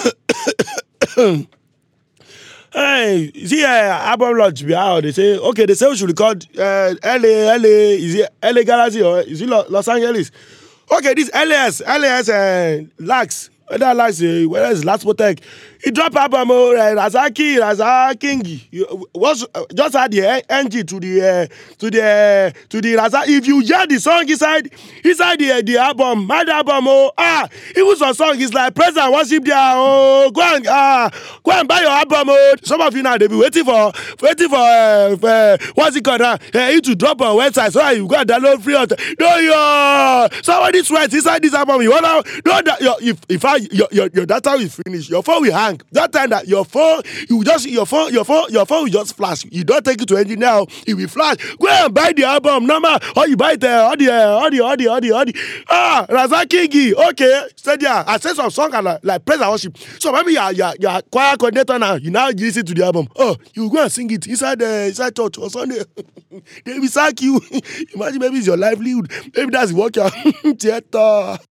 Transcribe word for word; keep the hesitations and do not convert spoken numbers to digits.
Hey, you see, uh, album launch be how they say, okay, they say we should record uh, L A, L A, is it L A Galaxy or is it Lo- Los Angeles? Okay, this L A S, L A S, uh, Lax, whether Lax, uh, whether it's Lax Protect, he drop album, uh, Razaki, Razaki, you was uh, just add the N G to the uh, to the uh, to the Razaki. If you hear the song inside inside the uh, the album, my album, oh ah, even some song is like praise and worship there. Oh, go and ah, go and buy your album. Oh, some of you now they be waiting for waiting for, uh, for uh, what's it called now? Uh, you to drop on website so that you go and download free. Of no, yo, somebody sweats inside this album. You wanna know that your if if I your your, your data will finish, your phone will hang. That time that your phone, you just your phone, your phone, your phone will just flash. You don't take it to engine now, it will flash. Go and buy the album, number, or you buy it uh, all the uh, all the all the all the all the ah Razaki Kingi. Okay, said yeah. I said some song and like, like praise and worship. So maybe you're you're, you're choir coordinator now. You now listen to the album. Oh, you go and sing it inside the uh, inside church or Sunday. They will sack you. Imagine maybe it's your livelihood. Maybe that's what your theater.